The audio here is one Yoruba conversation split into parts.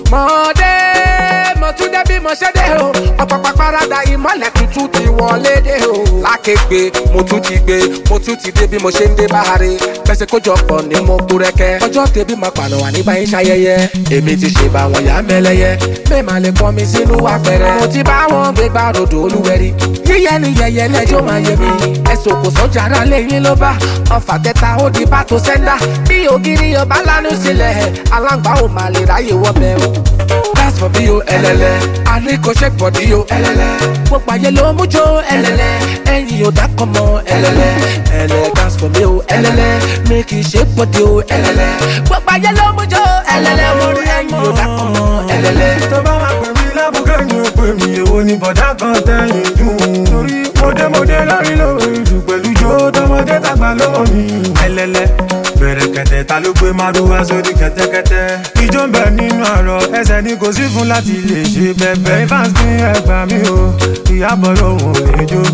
Mọ̀ọ́dé mo tún dé bí mo ṣe dé o. Ọ̀pọ̀pọ̀ parada ìmọ̀lẹ̀ tuntun ti wọlé dé o. Lákègbè mo tún ti gbé, mo tún ti dé bí mo ṣe ń dé báhare. Bẹ́sẹ̀ kójọpọ̀ ní mo kú rẹ́kẹ́. Ọjọ́ tèbí máa pànà wà nígbà yín ṣayẹyẹ. Èmi ti ṣe bá wọn yá mẹ́lẹ́yẹ. Bẹ́ẹ̀ máa lè pọ́n mi sínú apẹ̀rẹ̀. Mo ti bá wọn gbé gbá rodò olúwẹ̀rí. Yíyẹ ni yẹyẹ lẹ́jọ́ máa yẹ mi. Ẹ̀sùn kò sọ́jà ara lẹ́yìn ló bá. Ọfà tẹta ó di bá tó sẹ́ńdà. Bí ògiri ọba lánú sílẹ̀. Aláǹgbá ò máa lè ráyè wọ́bẹ̀ o. That's for bí o ẹlẹ́lẹ́. Àní kò ṣe pọ̀ dí o ẹlẹ́lẹ́. Gbogbo ayé ló mú jó ẹlẹ́lẹ́. Ẹyin ò dákọ̀ mọ́ ẹlẹ́lẹ́. Ẹlẹ́ dance for me o ẹlẹ́lẹ́. Mi kì í ṣe pọ̀ dí o ẹlẹ́lẹ́. Gbogbo ayé ló mú jó ẹlẹ́lẹ́ o. Ẹyin ò dákọ̀ mọ́ ẹlẹ́lẹ́. Tó bá wà pè mí lábùkẹ́ ni ó pè mí. Èwo ni bọ̀dá kan tẹ̀yìn dùn. Torí mọdé lórí lórí ìlú pẹ̀lú jó tọmọdé tàgbà lọ́wọ́ mi. Ẹlẹ́lẹ́ bẹ̀rẹ̀ kẹ̀tẹ̀ ta ló gbé márùwá sórí kẹ̀tẹ̀kẹ̀tẹ̀. Ijó ń bẹ nínú àrọ̀ ẹsẹ̀ ni kò sí fún láti lè ṣe bẹ̀bẹ̀. Fans ní ẹgbà mi o, Ìyábọ̀ lòun ò lè jó.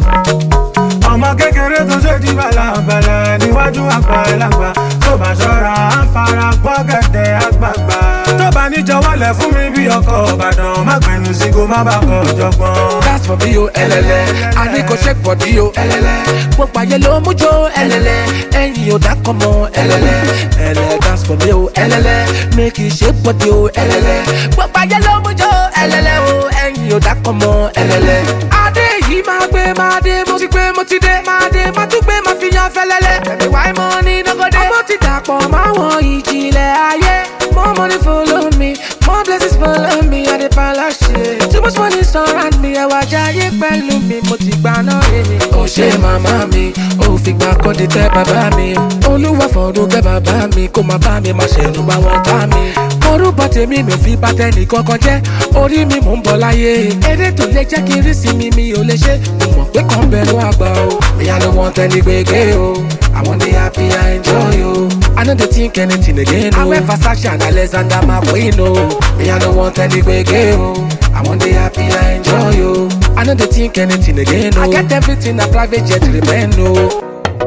Ọmọ kékeré tó ṣe di bàlàbàlà níwájú àgbàlagbà. Tó bá ṣọ́ra á fara gbọ́ gẹ̀dẹ̀ àgbààgbà. Tó bá níjọwọ́lẹ̀ fún mi bí ọkọ̀ Ìbàdàn. Má gbẹ̀nu sí kó má bàa kọ̀ jọgbọ́n. That's for bí o ẹlẹ́lẹ́. Àní kò ṣe pọ̀ dí o ẹlẹ́lẹ́. Gbogbo ayé ló mú jó ẹlẹ́lẹ́. Ẹyin ò dákọ̀ mọ́ ẹlẹ́lẹ́. Ẹlẹ́ dance for bí o ẹlẹ́lẹ́. Mi kì í ṣe pọ̀ dí o ẹlẹ́lẹ́. Gbogbo ayé ló mú jó ẹlẹ́lẹ́ o. Ẹyin ò dákọ̀ mọ́ ẹlẹ́lẹ́. Adé yìí máa gbé máa dé, mo ti gbé mo ti dé. Máa dé máa tún gbé máa fi yan fẹ́lẹ́lẹ́. Ẹ̀mí wáyé mọ́ ní lọ́gọ́dé. Ọmọ ti dàpọ̀ máwọn ìjìnlẹ̀ ayé. More money follow me, more blessings follow me. I dey palace shit. Too much money surround me. Ẹwà jayé pẹ̀lú mi, mo ti gbà náà rere. Ó ṣe màmá mi, ó fi gbà kọ́ di tẹ́ bàbá mi. Olúwa fọ̀rọ̀ kẹ́ bàbá mi, kó má bá mi má ṣe nu bá wọn ká mi. Orúkọ tèmi mi ò fi bá tẹ́nì kankan jẹ́. Orí mi mò ń bọ̀ láyé. Eré tó lè jẹ́ kí n rí sí mi ò lè ṣe. Mo mọ̀ pé kàn bẹ̀rù àgbà o. Me I no want any gbege o. I want the happy, I enjoy o. I no dey think anything again o. I wear Versace and Alexander McQueen o. Me I no want any gbege o. I want the happy, I enjoy o. I no dey think anything again o. I get everything a private jet remain o.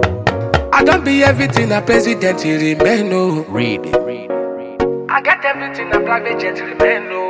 I don't be everything a president remain o. Read. I get everything a private jet remain o.